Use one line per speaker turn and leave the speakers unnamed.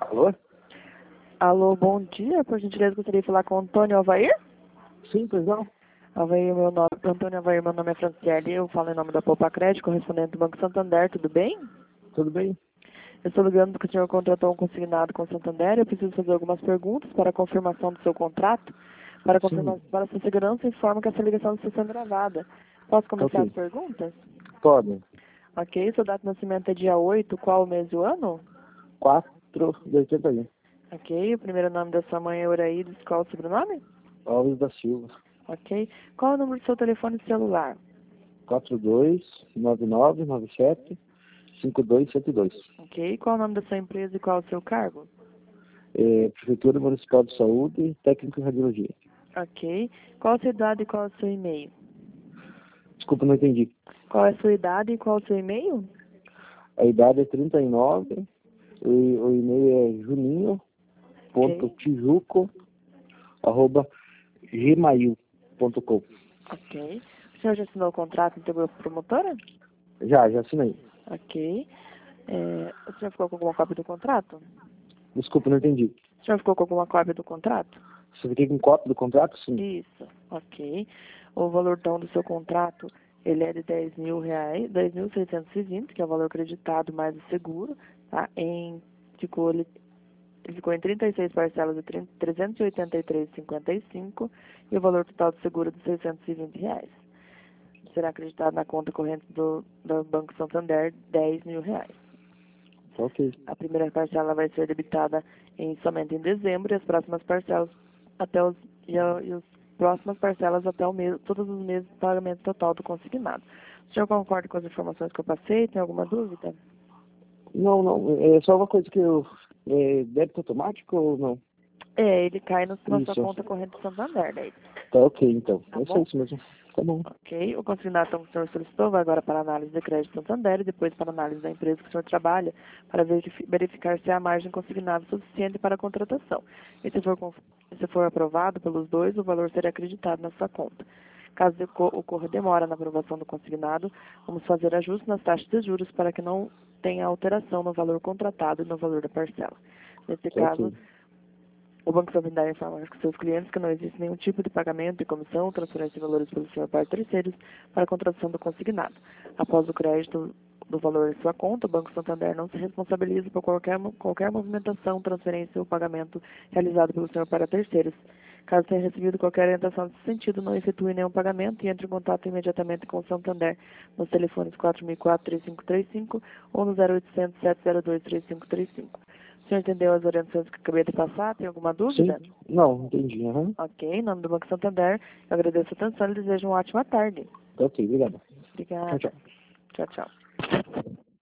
Alô?
Alô, bom dia. Por gentileza, gostaria de falar com o Antônio Alvair?
Sim, pois não?
Alvair, Antônio Alvair, meu nome é Franciele, eu falo em nome da Poupa Crédito, correspondente do Banco Santander, tudo bem?
Tudo bem?
Eu estou ligando porque o senhor contratou um consignado com o Santander, eu preciso fazer algumas perguntas para a confirmação do seu contrato.
Sim.
Para sua segurança, informo que essa ligação está sendo gravada. Posso começar as
Ok.
perguntas?
Pode.
Ok, sua data de nascimento é dia 8, qual o mês e o ano?
4 de 81.
Ok, o primeiro nome da sua mãe é Euraídes, qual o sobrenome?
Alves da Silva.
Ok, qual é o número do seu telefone celular?
4299975272.
Ok, qual é o nome da sua empresa e qual é o seu cargo?
Prefeitura Municipal de Saúde, técnico em radiologia.
Ok, qual a sua idade e qual é o seu e-mail?
Desculpa, não entendi.
Qual é a sua idade e qual é o seu e-mail?
A idade é 39, o e-mail é
Ok,
juninho.tijuco@gmail.com.
ok. O senhor já assinou o contrato com a promotora?
Já assinei.
Ok. O senhor ficou com alguma cópia do contrato?
Desculpa, não entendi.
O senhor ficou com alguma cópia do contrato?
Você fiquei com cópia do contrato? Sim.
Isso, ok. O valor então do seu contrato, ele é de R$ 10.000, 10.620, que é o valor acreditado mais o seguro, tá? Ele ficou em 36 parcelas de R$ 383,55 e o valor total do seguro é de R$ 620. Será acreditado na conta corrente do Banco Santander R$ 10.000.
Ok.
A primeira parcela vai ser debitada somente em dezembro e as próximas parcelas até os próximas parcelas até o mês, todos os meses de pagamento total do consignado. O senhor concorda com as informações que eu passei? Tem alguma dúvida?
Não. É só uma coisa que eu... débito automático ou não?
Ele cai na sua
Isso.
conta corrente do Santander, daí.
Tá ok, então.
Tá
É só
bom?
isso mesmo. Tá bom.
Ok. O consignado então, que o senhor solicitou vai agora para a análise de crédito Santander e depois para a análise da empresa que o senhor trabalha para verificar se há margem consignada suficiente para a contratação. E se for aprovado pelos dois, o valor será acreditado na sua conta. Caso ocorra demora na aprovação do consignado, vamos fazer ajustes nas taxas de juros para que não tenha alteração no valor contratado e no valor da parcela. Nesse
Tá
caso,
ok.
o Banco Santander informa aos seus clientes que não existe nenhum tipo de pagamento de comissão ou transferência de valores pelo senhor para terceiros para a contratação do consignado. Após o crédito do valor em sua conta, o Banco Santander não se responsabiliza por qualquer movimentação, transferência ou pagamento realizado pelo senhor para terceiros. Caso tenha recebido qualquer orientação nesse sentido, não efetue nenhum pagamento e entre em contato imediatamente com o Santander nos telefones 4004-3535 ou no 0800 702 3535. O senhor entendeu as orientações que acabei de passar? Tem alguma
Sim?
dúvida?
Não, entendi. Aham.
Ok, em nome do Banco Santander, eu agradeço a atenção e desejo uma ótima tarde.
Tá ok, obrigado. Tchau,
Obrigada.
tchau.
Tchau, tchau.